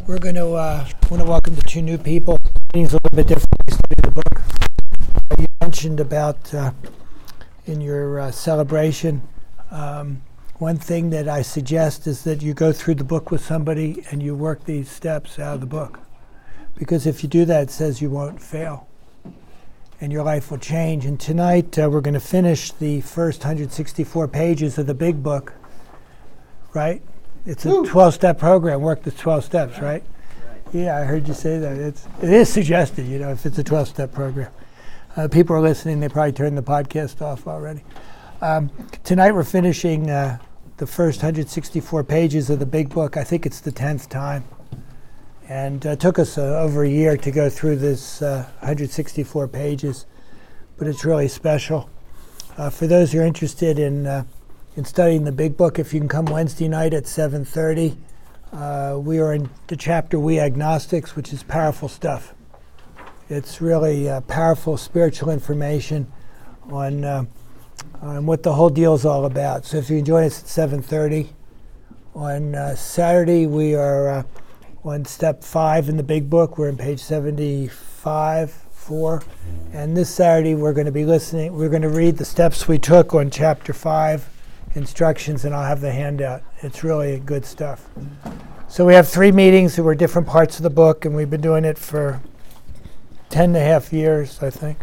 We're going to want to welcome the two new people. It's a little bit different. We studied the book. You mentioned about in your celebration. One thing that I suggest is that you go through the book with somebody and you work these steps out of the book. Because if you do that, it says you won't fail. And your life will change. And tonight we're going to finish the first 164 pages of the big book. Right? It's a 12-step program. Work the 12 steps, right? Yeah, I heard you say that. It is suggested, if it's a 12-step program. People are listening. They probably turned the podcast off already. Tonight we're finishing the first 164 pages of the big book. I think it's the 10th time. And it took us over a year to go through this 164 pages. But it's really special. For those who are interested in studying the big book, if you can come Wednesday night at 7:30. We are in the chapter We Agnostics, which is powerful stuff. It's really powerful spiritual information on what the whole deal is all about. So if you can join us at 7:30. On Saturday, we are on step 5 in the big book. We're on page 75-4. And this Saturday, we're going to be listening. We're going to read the steps we took on chapter 5. Instructions, and I'll have the handout. It's really good stuff. So we have 3 meetings that were different parts of the book, and we've been doing it for 10.5 years, I think.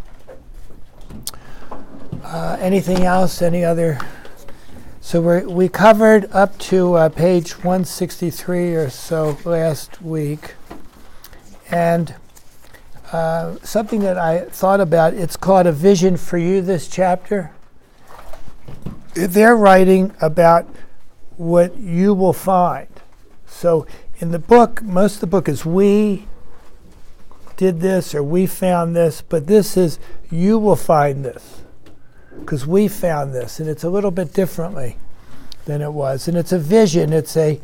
Anything else? Any other? So we covered up to page 163 or so last week, and something that I thought about, it's called A Vision for You, this chapter. They're writing about what you will find. So in the book, most of the book is we did this or we found this, but this is you will find this because we found this, and it's a little bit differently than it was. And it's a vision. It's a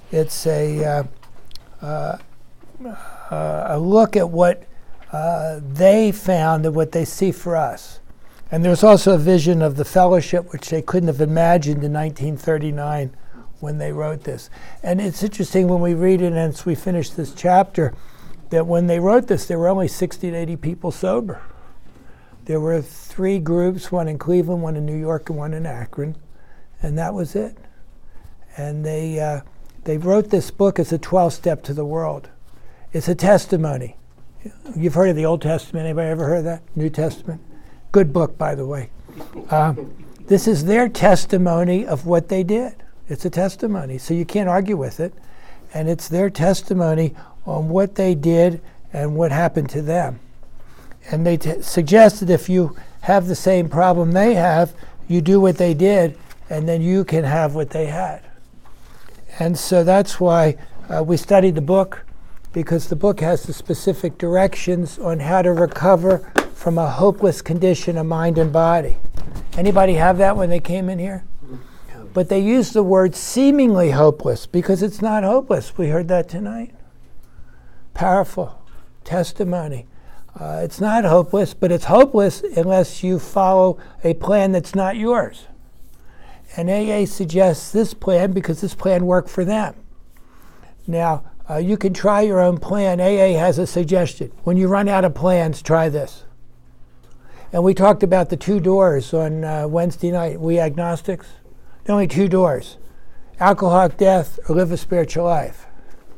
look at what they found and what they see for us. And there's also a vision of the fellowship, which they couldn't have imagined in 1939 when they wrote this. And it's interesting when we read it and as we finish this chapter, that when they wrote this, there were only 60 to 80 people sober. There were 3 groups, one in Cleveland, one in New York, and one in Akron, and that was it. And they wrote this book as a 12-step to the world. It's a testimony. You've heard of the Old Testament. Anybody ever heard of that? New Testament? Good book, by the way. This is their testimony of what they did. It's a testimony, so you can't argue with it. And it's their testimony on what they did and what happened to them. And they suggest that if you have the same problem they have, you do what they did, and then you can have what they had. And so that's why we studied the book, because the book has the specific directions on how to recover from a hopeless condition of mind and body. Anybody have that when they came in here? But they use the word seemingly hopeless because it's not hopeless. We heard that tonight. Powerful testimony. It's not hopeless, but it's hopeless unless you follow a plan that's not yours. And AA suggests this plan because this plan worked for them. Now, you can try your own plan. AA has a suggestion. When you run out of plans, try this. And we talked about the 2 doors on Wednesday night. We agnostics. There are only 2 doors. Alcoholic death or live a spiritual life.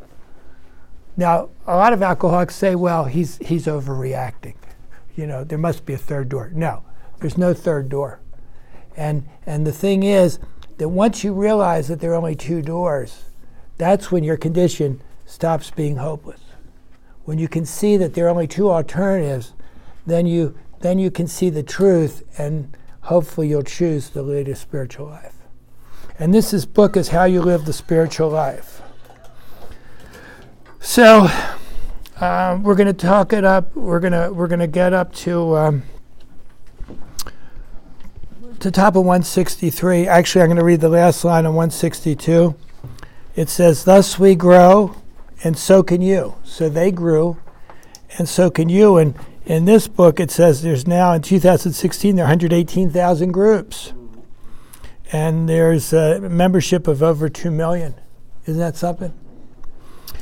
Now, a lot of alcoholics say, well, he's overreacting. There must be a 3rd door. No, there's no 3rd door. And the thing is that once you realize that there are only 2 doors, that's when your condition stops being hopeless. When you can see that there are only 2 alternatives, then you can see the truth, and hopefully you'll choose to lead a spiritual life. And this book is how you live the spiritual life. So we're going to talk it up. We're going to get up to top of 163. Actually, I'm going to read the last line on 162. It says, "Thus we grow, and so can you." So they grew, and so can you. And in this book, it says there's now, in 2016, there are 118,000 groups. And there's a membership of over 2 million. Isn't that something?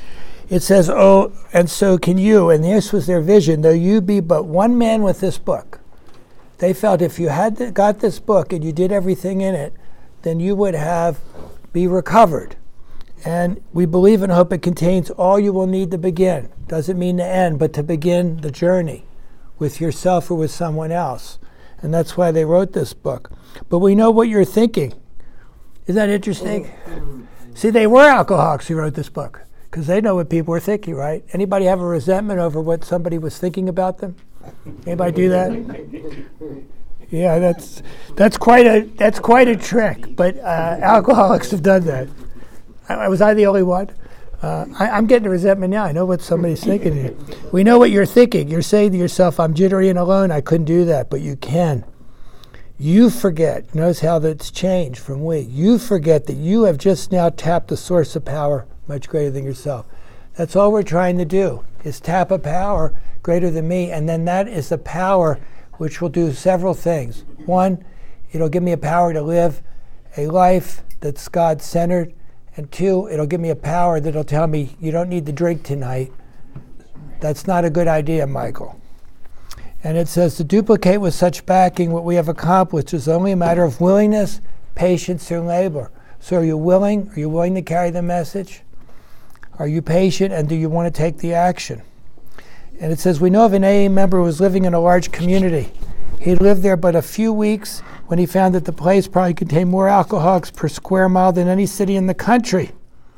It says, oh, and so can you. And this was their vision, though you be but one man with this book. They felt if you had got this book and you did everything in it, then you would be recovered. And we believe and hope it contains all you will need to begin. Doesn't mean to end, but to begin the journey with yourself or with someone else. And that's why they wrote this book. But we know what you're thinking. Isn't that interesting? See, they were alcoholics who wrote this book, because they know what people were thinking, right? Anybody have a resentment over what somebody was thinking about them? Anybody do that? Yeah, that's quite a trick. But alcoholics have done that. Was I the only one? I'm getting a resentment now. I know what somebody's thinking here. We know what you're thinking. You're saying to yourself, I'm jittery and alone. I couldn't do that, but you can. You forget. Notice how that's changed from we. You forget that you have just now tapped a source of power much greater than yourself. That's all we're trying to do, is tap a power greater than me, and then that is the power which will do several things. One, it'll give me a power to live a life that's God-centered, and two, it'll give me a power that'll tell me, you don't need to drink tonight. That's not a good idea, Michael. And it says, to duplicate with such backing what we have accomplished is only a matter of willingness, patience, and labor. So are you willing? Are you willing to carry the message? Are you patient, and do you want to take the action? And it says, we know of an AA member who was living in a large community. He had lived there but a few weeks when he found that the place probably contained more alcoholics per square mile than any city in the country.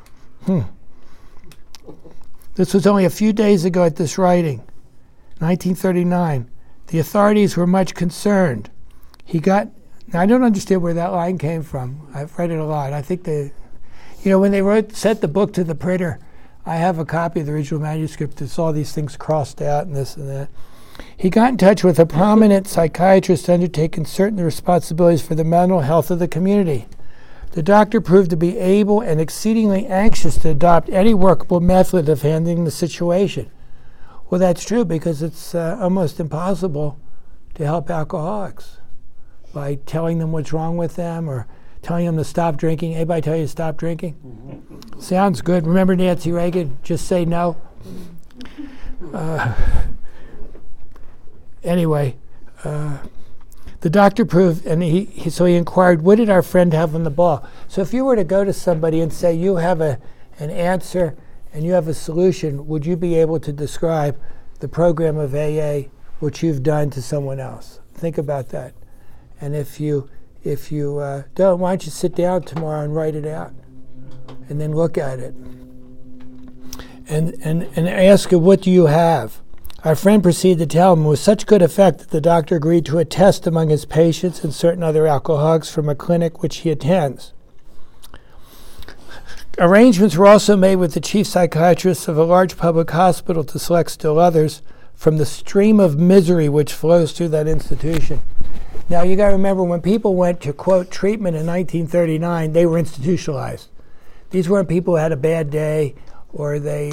This was only a few days ago at this writing, 1939. The authorities were much concerned. Now I don't understand where that line came from. I've read it a lot. I think when they sent the book to the printer, I have a copy of the original manuscript. It's all these things crossed out and this and that. He got in touch with a prominent psychiatrist undertaking certain responsibilities for the mental health of the community. The doctor proved to be able and exceedingly anxious to adopt any workable method of handling the situation. Well, that's true, because it's almost impossible to help alcoholics by telling them what's wrong with them or telling them to stop drinking. Anybody tell you to stop drinking? Mm-hmm. Sounds good. Remember Nancy Reagan? Just say no. Anyway, the doctor proved, and so he inquired, what did our friend have on the ball? So if you were to go to somebody and say you have an answer and you have a solution, would you be able to describe the program of AA, which you've done to someone else? Think about that. And if you don't, why don't you sit down tomorrow and write it out and then look at it and ask her, what do you have? Our friend proceeded to tell him with such good effect that the doctor agreed to a test among his patients and certain other alcoholics from a clinic which he attends. Arrangements were also made with the chief psychiatrist of a large public hospital to select still others from the stream of misery which flows through that institution. Now, you got to remember, when people went to, quote, treatment in 1939, they were institutionalized. These weren't people who had a bad day or they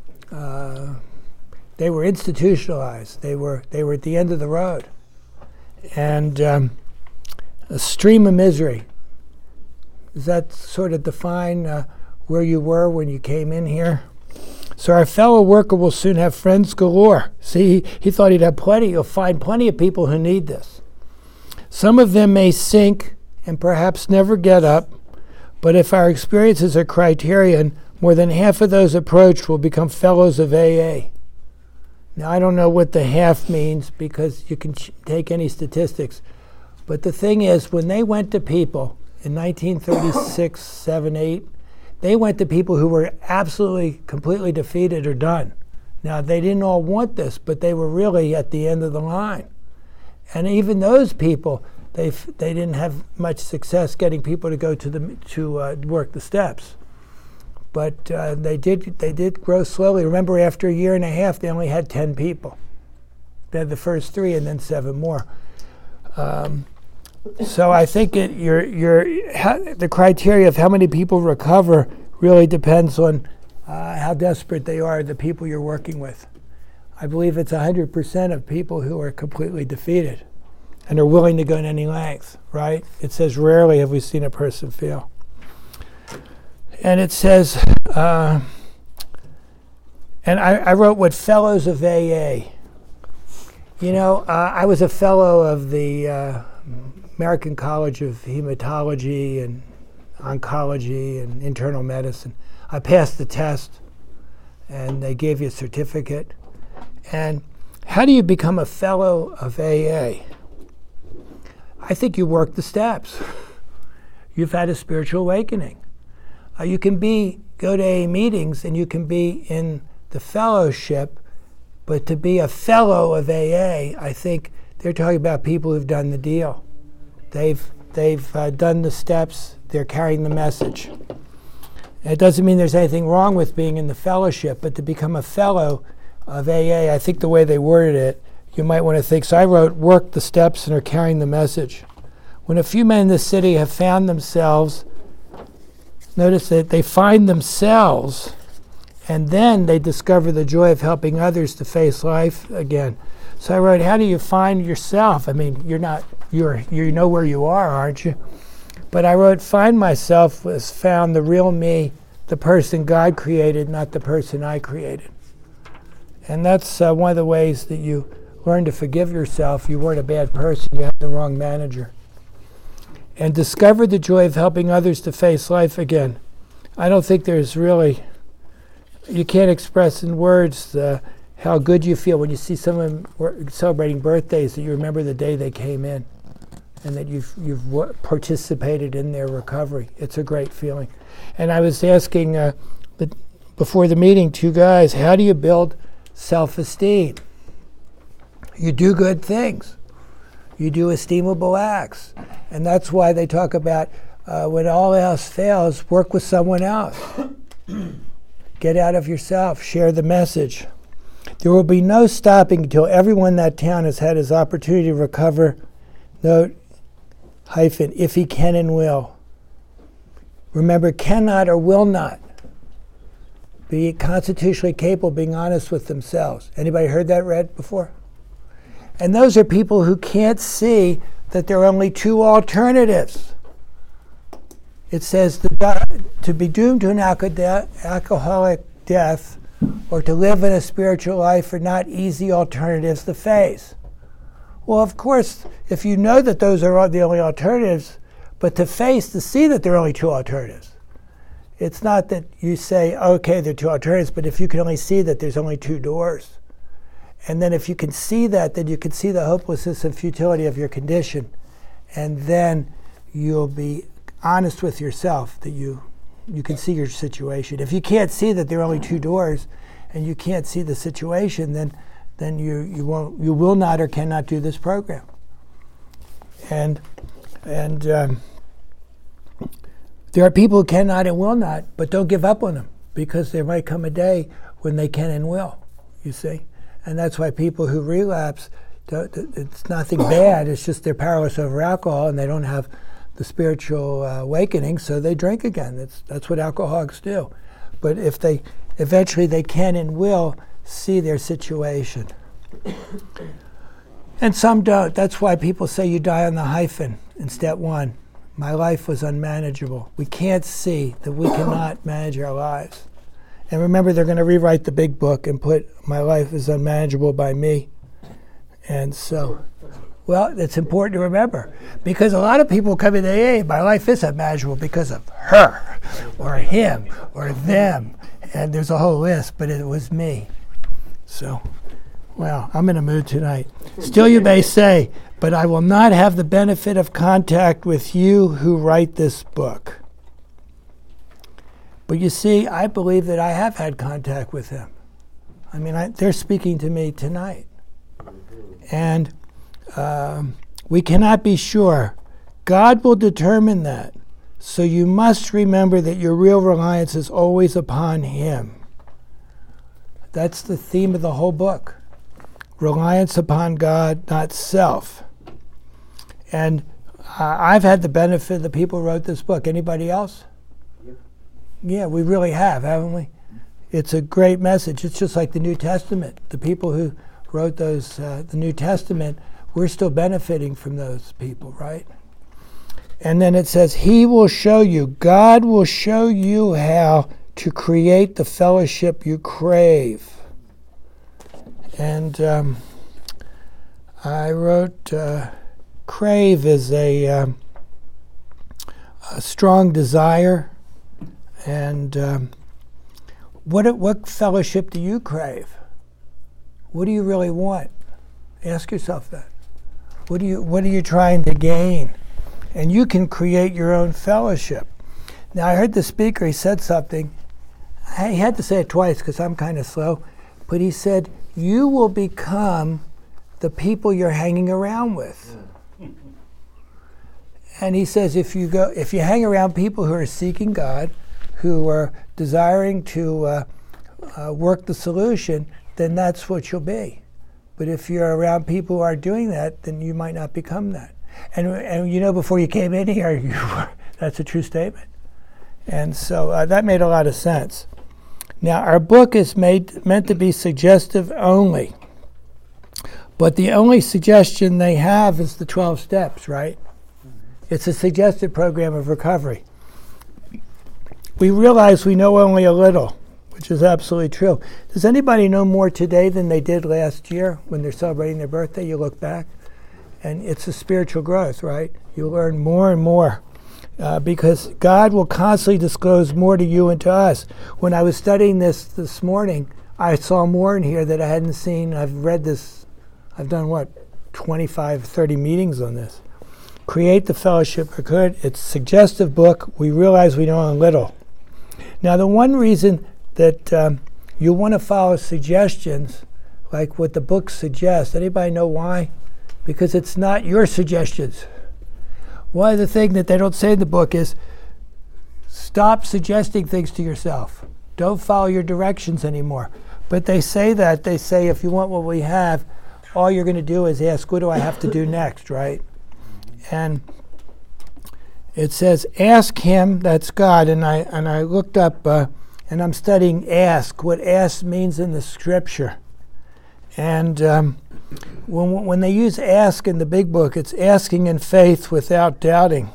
were institutionalized. They were at the end of the road. And a stream of misery. Does that sort of define where you were when you came in here? So our fellow worker will soon have friends galore. See, he thought he'd have plenty. You'll find plenty of people who need this. Some of them may sink and perhaps never get up, but if our experience is a criterion, more than half of those approached will become fellows of AA. Now, I don't know what the half means, because you can take any statistics, but the thing is, when they went to people in 1936, 7, 8, they went to people who were absolutely, completely defeated or done. Now, they didn't all want this, but they were really at the end of the line. And even those people, they didn't have much success getting people to go to work the steps. But they did grow slowly. Remember, after a year and a half, they only had 10 people. They had the first 3 and then 7 more. So I think the criteria of how many people recover really depends on how desperate they are, the people you're working with. I believe it's 100% of people who are completely defeated and are willing to go to any length, right? It says, rarely have we seen a person fail. And it says, And I wrote what Fellows of AA. You know, I was a fellow of the American College of Hematology and Oncology and Internal Medicine. I passed the test, and they gave you a certificate. And how do you become a fellow of AA? I think you work the steps. You've had a spiritual awakening. You can go to AA meetings and you can be in the fellowship, but to be a fellow of AA, I think they're talking about people who've done the deal. They've done the steps. They're carrying the message. And it doesn't mean there's anything wrong with being in the fellowship, but to become a fellow of AA, I think the way they worded it, you might want to think. So I wrote, work the steps and are carrying the message. When a few men in the city have found themselves, notice that they find themselves, and then they discover the joy of helping others to face life again. So I wrote, how do you find yourself? I mean, you know where you are, aren't you? But I wrote, find myself was found the real me, the person God created, not the person I created. And that's one of the ways that you learn to forgive yourself. You weren't a bad person, you had the wrong manager. And discover the joy of helping others to face life again. I don't think there's really, you can't express in words how good you feel when you see someone celebrating birthdays, that you remember the day they came in and that you've participated in their recovery. It's a great feeling. And I was asking before the meeting, two guys, how do you build self-esteem? You do good things. You do esteemable acts. And that's why they talk about when all else fails, work with someone else. Get out of yourself. Share the message. There will be no stopping until everyone in that town has had his opportunity to recover. Note, hyphen, if he can and will. Remember, cannot or will not be constitutionally capable of being honest with themselves. Anybody heard that read before? And those are people who can't see that there are only two alternatives. It says to be doomed to an alcoholic death or to live in a spiritual life are not easy alternatives to face. Well, of course, if you know that those are the only alternatives, but to see that there are only two alternatives. It's not that you say, okay, there are two alternatives, but if you can only see that there's only two doors. And then if you can see that, then you can see the hopelessness and futility of your condition. And then you'll be honest with yourself that you can see your situation. If you can't see that there are only two doors and you can't see the situation, then you will not or cannot do this program. And there are people who cannot and will not, but don't give up on them, because there might come a day when they can and will, you see. And that's why people who relapse, it's nothing bad, it's just they're powerless over alcohol and they don't have the spiritual awakening, so they drink again. That's what alcoholics do. But if eventually they can and will see their situation. And some don't. That's why people say you die on the hyphen in step one. My life was unmanageable. We can't see that we cannot manage our lives. And remember, they're going to rewrite the big book and put my life is unmanageable by me. And so, well, it's important to remember, because a lot of people come into AA, my life is unmanageable because of her or him or them. And there's a whole list, but it was me. So, well, I'm in a mood tonight. Still, you may say, but I will not have the benefit of contact with you who write this book. But you see, I believe that I have had contact with him. I mean, they're speaking to me tonight. And we cannot be sure. God will determine that. So you must remember that your real reliance is always upon him. That's the theme of the whole book. Reliance upon God, not self. And I've had the benefit of the people who wrote this book. Anybody else? Yeah, we really have, haven't we? It's a great message. It's just like the New Testament. The people who wrote the New Testament, we're still benefiting from those people, right? And then it says, he will show you, God will show you how to create the fellowship you crave. And I wrote, crave is a strong desire. And what fellowship do you crave? What do you really want? Ask yourself that. What are you trying to gain? And you can create your own fellowship. Now, I heard the speaker, he said something. He had to say it twice because I'm kind of slow. But he said, you will become the people you're hanging around with. And he says, if you hang around people who are seeking God, who are desiring to work the solution, then that's what you'll be. But if you're around people who are doing that, then you might not become that. And you know, before you came in here, that's a true statement. And so that made a lot of sense. Now, our book is meant to be suggestive only. But the only suggestion they have is the 12 steps, right? It's a suggested program of recovery. We realize we know only a little, which is absolutely true. Does anybody know more today than they did last year when they're celebrating their birthday? You look back, and it's a spiritual growth, right? You learn more and more because God will constantly disclose more to you and to us. When I was studying this morning, I saw more in here that I hadn't seen. I've read this. I've done, 25, 30 meetings on this. Create the Fellowship for Good. It's a suggestive book. We realize we know a little. Now, the one reason that you want to follow suggestions, like what the book suggests, anybody know why? Because it's not your suggestions. One of the things that they don't say in the book is stop suggesting things to yourself. Don't follow your directions anymore. But they say that. They say if you want what we have, all you're going to do is ask, what do I have to do next, right? And it says, ask him, that's God. And I looked up, and I'm studying ask, what ask means in the scripture. And when they use ask in the big book, it's asking in faith without doubting.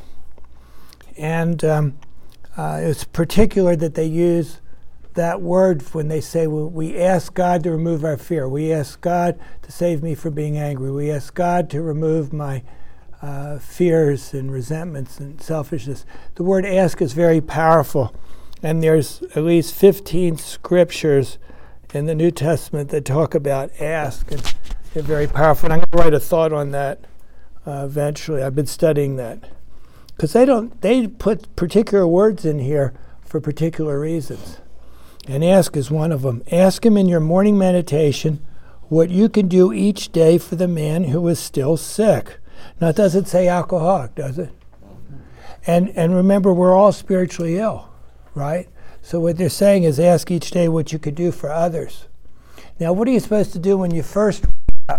And it's particular that they use that word when they say, we ask God to remove our fear. We ask God to save me from being angry. We ask God to remove my fears and resentments and selfishness. The word ask is very powerful. And there's at least 15 scriptures in the New Testament that talk about ask. And they're very powerful. And I'm going to write a thought on that eventually. I've been studying that. Because they put particular words in here for particular reasons. And ask is one of them. Ask him in your morning meditation what you can do each day for the man who is still sick. Now, it doesn't say alcoholic, does it? And remember, we're all spiritually ill, right? So what they're saying is ask each day what you could do for others. Now, what are you supposed to do when you first wake up?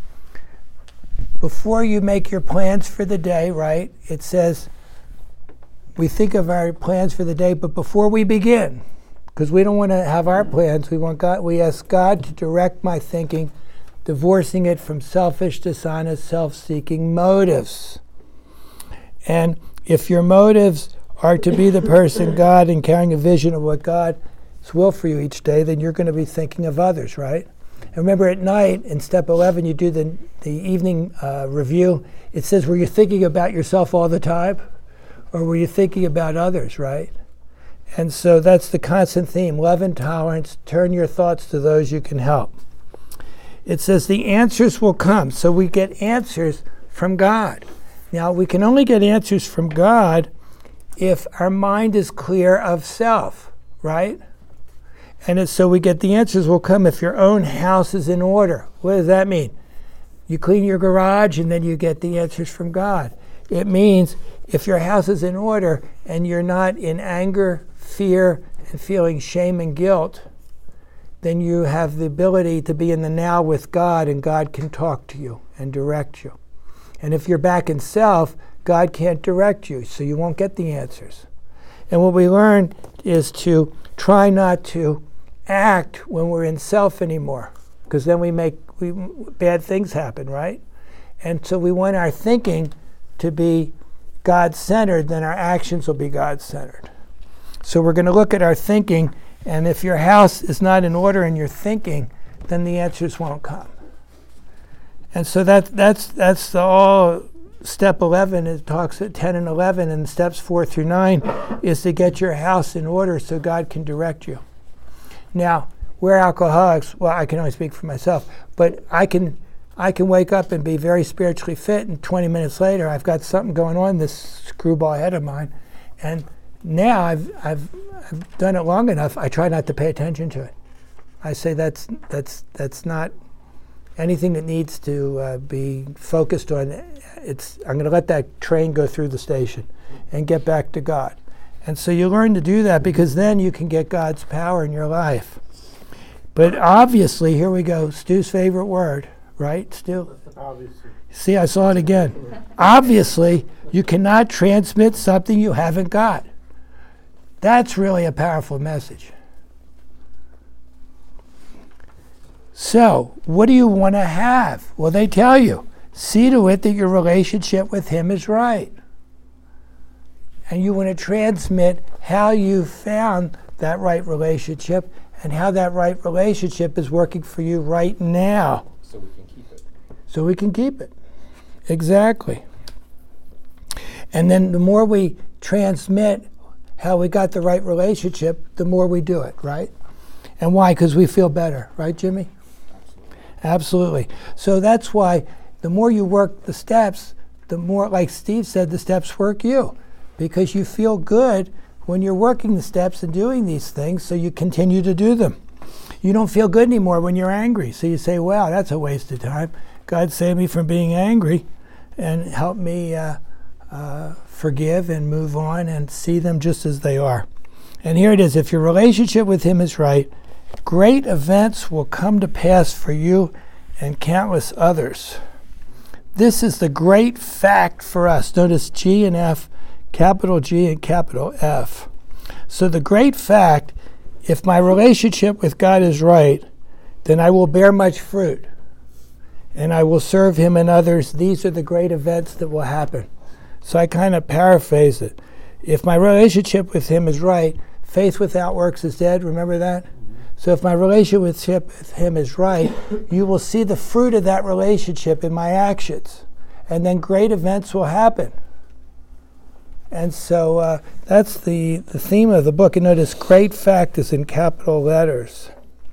Before you make your plans for the day, right, it says we think of our plans for the day, but before we begin, because we don't want to have our plans, we ask God to direct my thinking, divorcing it from selfish, dishonest, self-seeking motives. And if your motives are to be the person God and carrying a vision of what God's will for you each day, then you're going to be thinking of others, right? And remember, at night, in step 11, you do the evening review. It says, were you thinking about yourself all the time? Or were you thinking about others, right? And so that's the constant theme. Love and tolerance. Turn your thoughts to those you can help. It says the answers will come. So we get answers from God. Now, we can only get answers from God if our mind is clear of self, right? And so we get the answers will come if your own house is in order. What does that mean? You clean your garage and then you get the answers from God. It means if your house is in order and you're not in anger, fear, and feeling shame and guilt, then you have the ability to be in the now with God, and God can talk to you and direct you. And if you're back in self, God can't direct you, so you won't get the answers. And what we learn is to try not to act when we're in self anymore, because then bad things happen, right? And so we want our thinking to be God-centered, then our actions will be God-centered. So we're going to look at our thinking, and if your house is not in order in your thinking, then the answers won't come. And so that's all. Step 11, it talks at 10 and 11, and steps 4 through 9 is to get your house in order so God can direct you. Now, we're alcoholics. Well, I can only speak for myself, but I can wake up and be very spiritually fit, and 20 minutes later, I've got something going on in this screwball head of mine, and now I've done it long enough. I try not to pay attention to it. I say that's not anything that needs to be focused on. I'm going to let that train go through the station and get back to God. And so you learn to do that, because then you can get God's power in your life. But obviously, here we go, Stu's favorite word, right, Stu? Obviously. See, I saw it again. Obviously, you cannot transmit something you haven't got. That's really a powerful message. So, what do you want to have? Well, they tell you, see to it that your relationship with Him is right. And you want to transmit how you found that right relationship and how that right relationship is working for you right now. So we can keep it. So we can keep it. Exactly. And then the more we transmit how we got the right relationship, the more we do it, right? And why? Because we feel better, right, Jimmy? Absolutely. So that's why the more you work the steps, the more, like Steve said, the steps work you. Because you feel good when you're working the steps and doing these things, so you continue to do them. You don't feel good anymore when you're angry. So you say, wow, that's a waste of time. God save me from being angry and help me forgive and move on and see them just as they are. And here it is. If your relationship with Him is right, great events will come to pass for you and countless others. This is the great fact for us. Notice G and F, capital G and capital F. So the great fact, if my relationship with God is right, then I will bear much fruit, and I will serve Him and others. These are the great events that will happen. So I kind of paraphrase it. If my relationship with Him is right, faith without works is dead. Remember that? So if my relationship with Him is right, you will see the fruit of that relationship in my actions. And then great events will happen. And so that's the theme of the book. And notice great fact is in capital letters.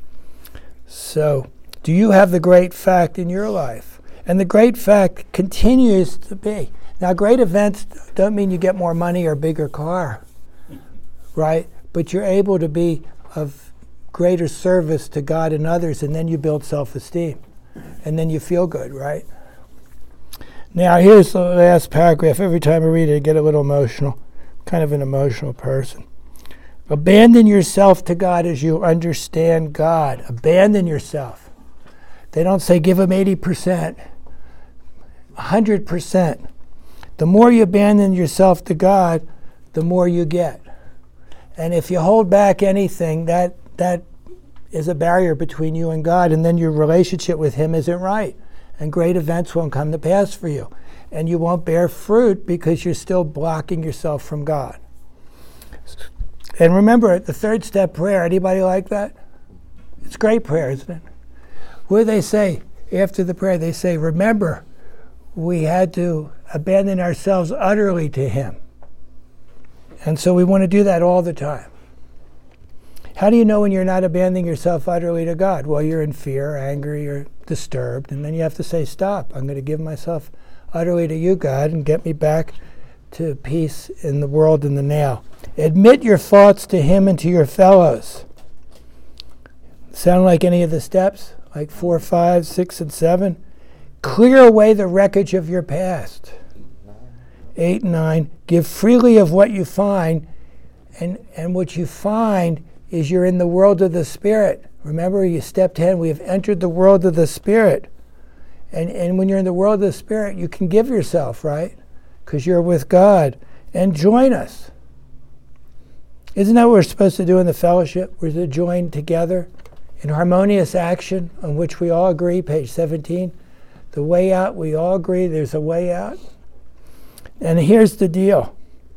So do you have the great fact in your life? And the great fact continues to be. Now, great events don't mean you get more money or a bigger car, right? But you're able to be of greater service to God and others, and then you build self-esteem. And then you feel good, right? Now, here's the last paragraph. Every time I read it, I get a little emotional. I'm kind of an emotional person. Abandon yourself to God as you understand God. Abandon yourself. They don't say give Him 80%, 100%. The more you abandon yourself to God, the more you get. And if you hold back anything, that is a barrier between you and God, and then your relationship with Him isn't right. And great events won't come to pass for you. And you won't bear fruit because you're still blocking yourself from God. And remember, the third step prayer, anybody like that? It's great prayer, isn't it? What do they say after the prayer? They say, remember, we had to abandon ourselves utterly to Him. And so we want to do that all the time. How do you know when you're not abandoning yourself utterly to God? Well, you're in fear, angry, or disturbed, and then you have to say, stop. I'm going to give myself utterly to you, God, and get me back to peace in the world in the now. Admit your thoughts to Him and to your fellows. Sound like any of the steps? Like 4, 5, 6, and 7? Clear away the wreckage of your past. 8, 9. Give freely of what you find, and what you find is you're in the world of the Spirit. Remember, you step 10, we have entered the world of the Spirit. And when you're in the world of the Spirit, you can give yourself, right? Because you're with God. And join us. Isn't that what we're supposed to do in the fellowship? We're to join together in harmonious action on which we all agree, page 17. The way out, we all agree there's a way out. And here's the deal.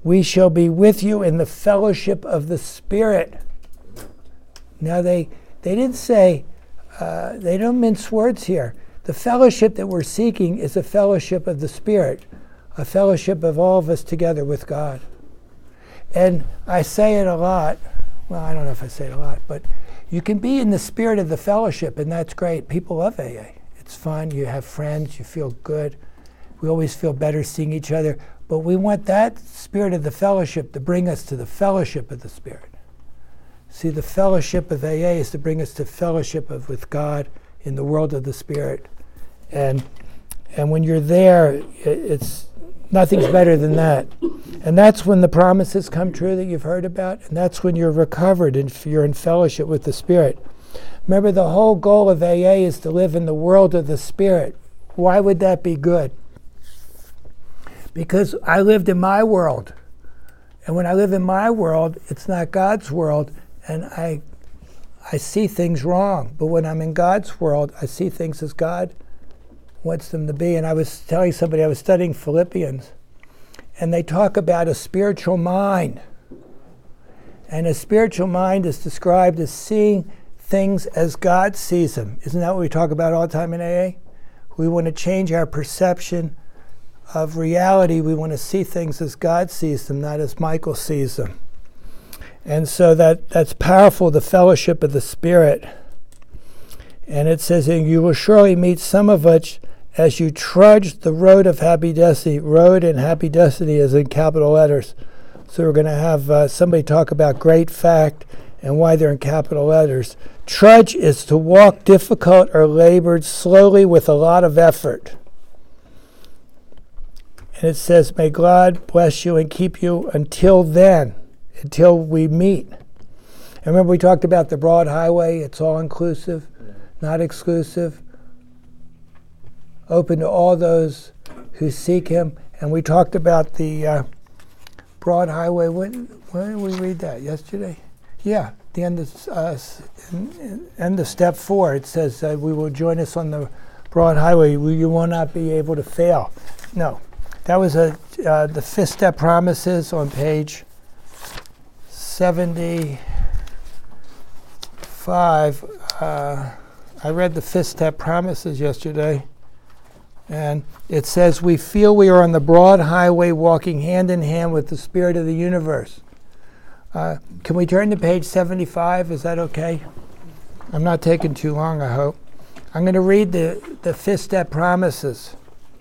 We shall be with you in the fellowship of the Spirit. Now they didn't say, they don't mince words here. The fellowship that we're seeking is a fellowship of the Spirit, a fellowship of all of us together with God. And I say it a lot. Well, I don't know if I say it a lot, but you can be in the spirit of the fellowship, and that's great. People love AA. It's fun. You have friends. You feel good. We always feel better seeing each other. But we want that spirit of the fellowship to bring us to the fellowship of the Spirit. See, the fellowship of AA is to bring us to fellowship with God in the world of the Spirit. And when you're there, it's nothing's better than that. And that's when the promises come true that you've heard about, and that's when you're recovered and you're in fellowship with the Spirit. Remember, the whole goal of AA is to live in the world of the Spirit. Why would that be good? Because I lived in my world. And when I live in my world, it's not God's world, and I see things wrong. But when I'm in God's world, I see things as God wants them to be. And I was telling somebody, I was studying Philippians, and they talk about a spiritual mind. And a spiritual mind is described as seeing things as God sees them. Isn't that what we talk about all the time in AA? We want to change our perception of reality. We want to see things as God sees them, not as Michael sees them. And so that's powerful, the fellowship of the Spirit. And it says, and you will surely meet some of us as you trudge the road of happy destiny. Road and happy destiny is in capital letters. So we're going to have somebody talk about great fact and why they're in capital letters. Trudge is to walk difficult or labored slowly with a lot of effort. And it says, may God bless you and keep you until then, until we meet. And remember we talked about the broad highway. It's all inclusive, not exclusive. Open to all those who seek him. And we talked about the broad highway. When did we read that? Yesterday? Yeah, the end of step 4. It says we will join us on the broad highway. You will not be able to fail. No. That was the 5th step promises on page 75. I read the 5th step promises yesterday, and it says, we feel we are on the broad highway walking hand in hand with the Spirit of the universe. Can we turn to page 75? Is that okay? I'm not taking too long, I hope. I'm going to read the 5th step promises.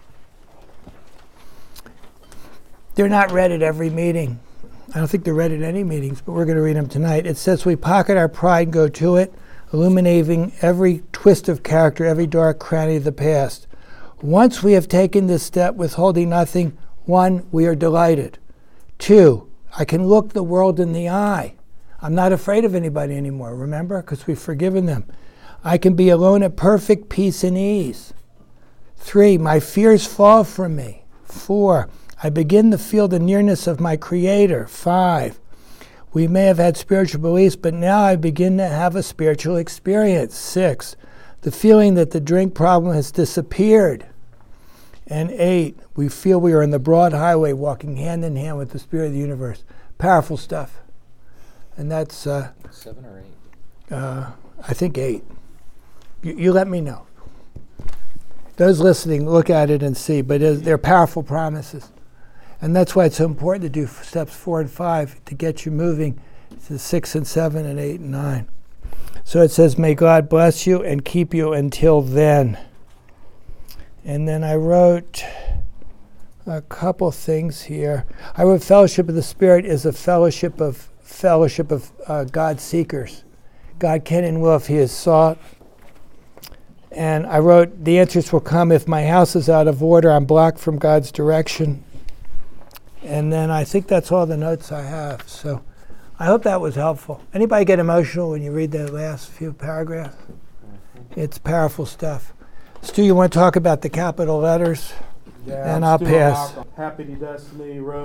They're not read at every meeting. I don't think they're read at any meetings, but we're going to read them tonight. It says, we pocket our pride and go to it, illuminating every twist of character, every dark cranny of the past. Once we have taken this step, withholding nothing, 1, we are delighted. 2, I can look the world in the eye. I'm not afraid of anybody anymore, remember? Because we've forgiven them. I can be alone at perfect peace and ease. 3, my fears fall from me. 4, I begin to feel the nearness of my Creator. 5, we may have had spiritual beliefs, but now I begin to have a spiritual experience. 6, the feeling that the drink problem has disappeared. And 8, we feel we are in the broad highway walking hand in hand with the Spirit of the universe. Powerful stuff. And that's 7 or 8? I think 8. You let me know. Those listening, look at it and see. But they're powerful promises. And that's why it's so important to do steps 4 and 5 to get you moving to 6 and 7 and 8 and 9. So it says, may God bless you and keep you until then. And then I wrote a couple things here. I wrote fellowship of the Spirit is a fellowship of God seekers. God can and will if he is sought. And I wrote, the answers will come if my house is out of order, I'm blocked from God's direction. And then I think that's all the notes I have. So I hope that was helpful. Anybody get emotional when you read the last few paragraphs? It's powerful stuff. Stu, you want to talk about the capital letters? Yeah, and I'll pass. Happy Destiny Road.